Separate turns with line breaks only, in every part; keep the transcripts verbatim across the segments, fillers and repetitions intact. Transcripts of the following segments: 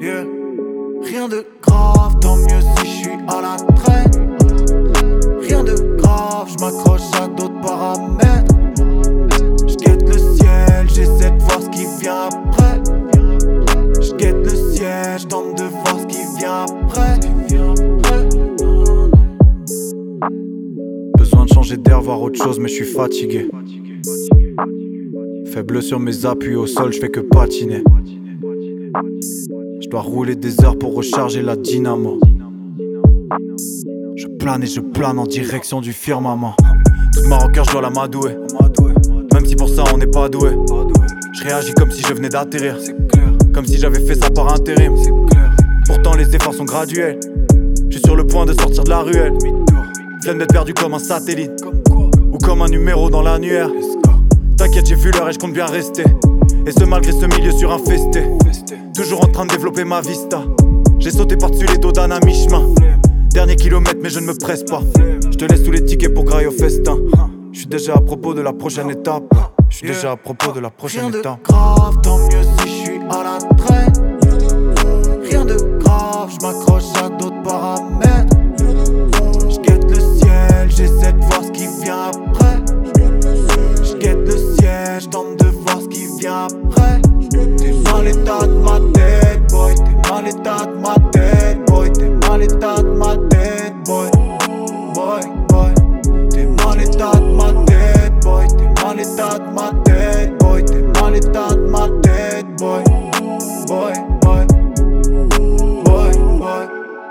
yeah. Rien de grave, tant mieux si je suis à la traîne. Rien de grave, je m'accroche à d'autres paramètres. Je guette le ciel, j'essaie de voir ce qui vient après. Je guette le ciel, je tente de voir ce qui vient après. Besoin de changer d'air, voir autre chose, mais je suis fatigué. Faible sur mes appuis au sol, je fais que patiner. Je dois rouler des heures pour recharger la dynamo. Je plane et je plane en direction du firmament. Toute ma rancœur, je dois la m'adouer. Même si pour ça on n'est pas doué. Je réagis comme si je venais d'atterrir. Comme si j'avais fait ça par intérim. Pourtant les efforts sont graduels. Je suis sur le point de sortir de la ruelle. Flemme d'être perdu comme un satellite ou comme un numéro dans l'annuaire. T'inquiète, j'ai vu l'heure et je compte bien rester. Et ce malgré ce milieu surinfesté. Toujours en train de développer ma vista. J'ai sauté par-dessus les dos d'un à mi-chemin. Dernier kilomètre mais je ne me presse pas. Je te laisse tous les tickets pour grailler au festin. Je suis déjà à propos de la prochaine étape. Je suis déjà à propos de la prochaine
Rien
étape.
de grave, tant mieux si je suis à la traîne. Rien de grave, je m'accroche à d'autres paramètres. Je guette le ciel, j'essaie de voir ce qui vient après. Je guette le ciel, je tente de voir ce qui vient après. T'es mal état de ma tête, boy. T'es mal état de ma tête, boy. T'es mal état de ma tête, boy. Boy, boy. T'es mal état de ma tête, boy. T'es mal état de ma tête, boy. T'es mal état de ma tête, boy. Boy, boy. Boy, boy.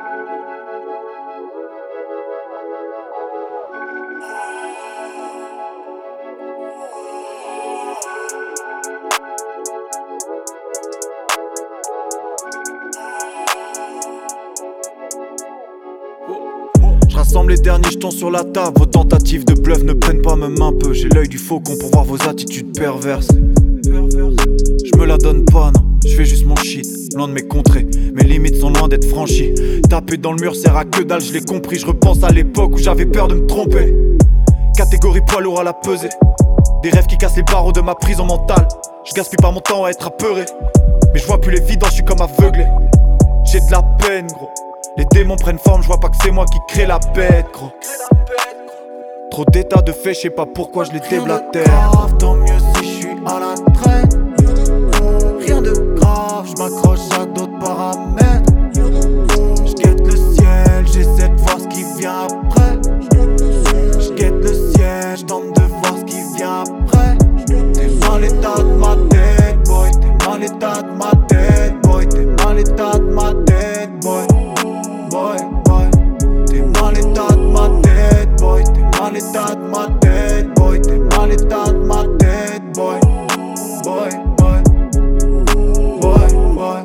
Je rassemble les derniers jetons sur la table. Vos tentatives de bluff ne prennent pas même un peu. J'ai l'œil du faucon pour voir vos attitudes perverses. Je me la donne pas, non, je fais juste mon shit. Loin de mes contrées, mes limites sont loin d'être franchies. Taper dans le mur sert à que dalle, je l'ai compris. Je repense à l'époque où j'avais peur de me tromper. Catégorie poids lourd à la pesée. Des rêves qui cassent les barreaux de ma prison mentale. Je gaspille pas mon temps à être apeuré. Mais je vois plus l'évidence, je suis comme aveuglé. J'ai de la peine, gros. Les démons prennent forme, je vois pas que c'est moi qui crée la bête, gros. Trop d'états de fait, je sais pas pourquoi je les déblatère.
Rien de grave, tant mieux si je suis à la traîne. Rien de grave, je m'accroche à d'autres paramètres. Je guette le ciel, j'essaie de voir ce qui vient après. Je guette le ciel, je tente de voir ce qui vient après. T'es mal état de ma tête, boy. T'es mal état de ma tête, boy. T'es mal état de ma tête, boy. Boy, boy. T'es mal état de ma tête, boy. T'es mal état de ma tête, boy. T'es mal état de ma tête, boy. Boy, boy. Boy, boy.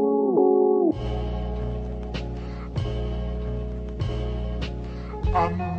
I'm